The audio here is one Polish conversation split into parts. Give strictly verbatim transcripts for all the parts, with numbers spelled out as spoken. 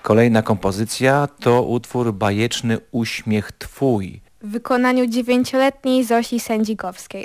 Kolejna kompozycja to utwór bajeczny Uśmiech Twój w wykonaniu dziewięcioletniej Zosi Sędzikowskiej.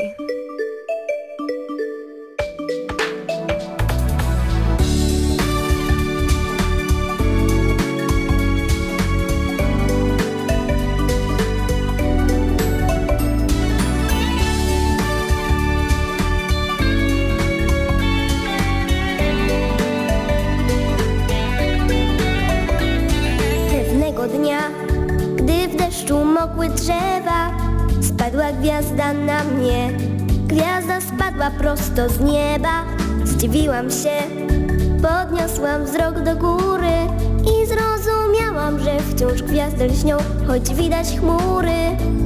Mokły drzewa, spadła gwiazda na mnie. Gwiazda spadła prosto z nieba. Zdziwiłam się, podniosłam wzrok do góry i zrozumiałam, że wciąż gwiazdy lśnią, choć widać chmury.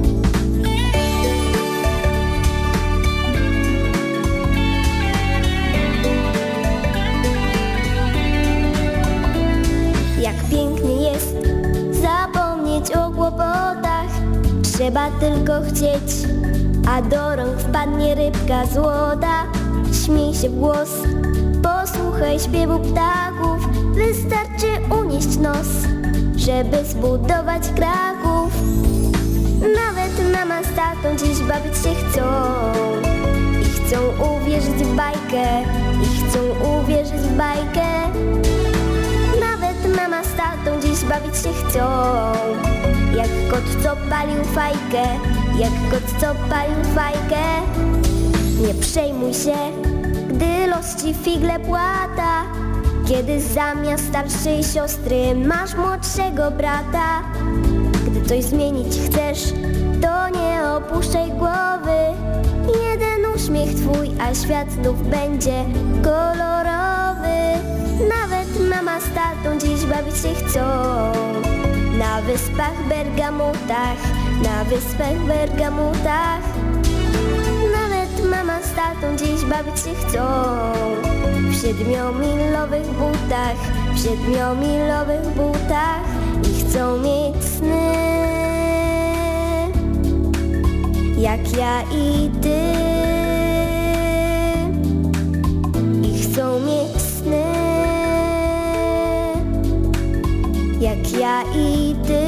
Jak pięknie jest zapomnieć o kłopotach. Trzeba tylko chcieć, a do rąk wpadnie rybka złota. Śmiej się w głos, posłuchaj śpiewu ptaków. Wystarczy unieść nos, żeby zbudować Kraków. Nawet mama z tatą dziś bawić się chcą i chcą uwierzyć w bajkę, i chcą uwierzyć w bajkę. Nawet mama z tatą dziś bawić się chcą, jak kot, co palił fajkę, jak kot, co palił fajkę. Nie przejmuj się, gdy los ci figle płata, kiedy zamiast starszej siostry masz młodszego brata. Gdy coś zmienić chcesz, to nie opuszczaj głowy. Jeden uśmiech twój, a świat znów będzie kolorowy. Nawet mama z tatą dziś bawić się chcą, na wyspach Bergamutach, na wyspach Bergamutach. Nawet mama z tatą dziś bawić się chcą, w siedmiomilowych butach, w siedmiomilowych butach. I chcą mieć sny, jak ja i ty. I chcą mieć sny, jak ja i ty.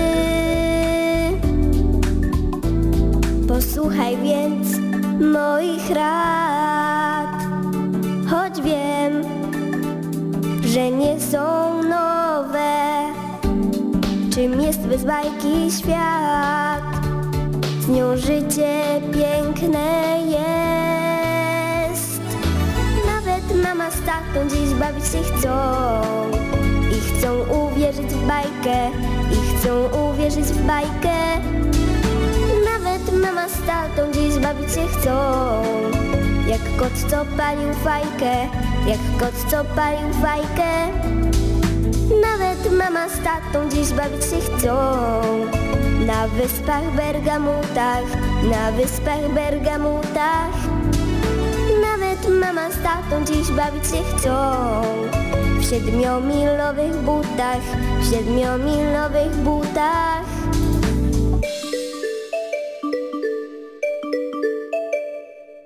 Posłuchaj więc moich rad, choć wiem, że nie są nowe. Czym jest bez bajki świat, z nią życie piękne jest. Nawet mama z tatą dziś bawić się chcą i chcą uwierzyć w bajkę, i chcą uwierzyć w bajkę. Nawet mama z tatą dziś bawić się chcą, jak kot, co palił fajkę, jak kot, co palił fajkę. Nawet mama z tatą dziś bawić się chcą, na wyspach Bergamutach, na wyspach Bergamutach. Nawet mama z tatą dziś bawić się chcą, w siedmiomilowych butach, w siedmiomilowych butach.